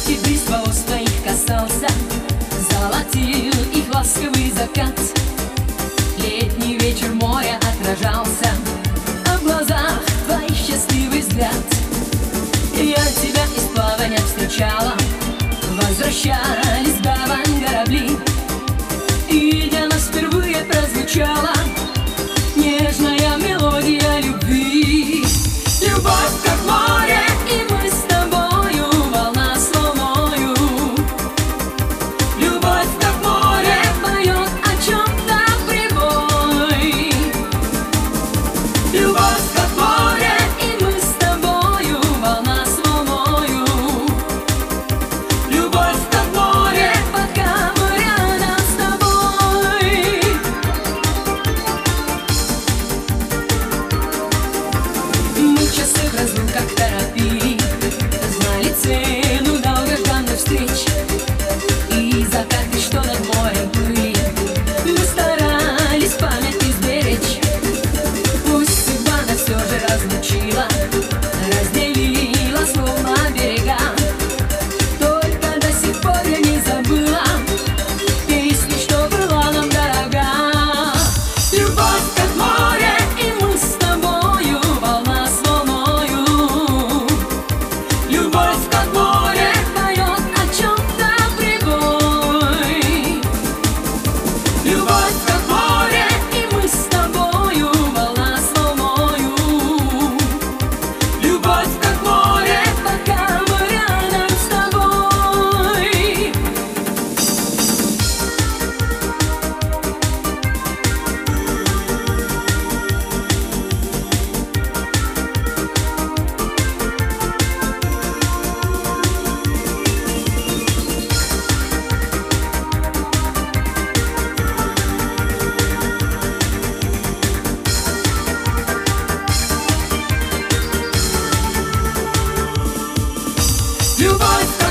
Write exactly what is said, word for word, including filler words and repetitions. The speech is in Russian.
Близ волос твоих касался, золотил их ласковый закат. Летний вечер моря отражался, а в глазах твоих счастливый взгляд. Я тебя из плавания встречала, возвращались в гавань корабли, и для нас впервые прозвучала нежная мелодия любви. Любовь как море, и мы с тобою волна с волною. Любовь как море поет о чем-то прибой. Любовь как море, и мы с тобою волна с волною. Любовь как море, пока мы рядом с тобой. Мы часы в разлуках торопили, знали цену долгожданных встреч, и закаты, что над морем были, мы старались память изберечь. Пусть судьба нас все же разлучила, разделила словно берега, только до сих пор я не забыла песню, что была нам дорога. Любовь как море, и мы с тобою волна с волною. Любовь как море поет о чем-то прибой. Любовь как море, и мы с тобою волна с волною. Любовь как море, пока мы рядом с тобой. Любовь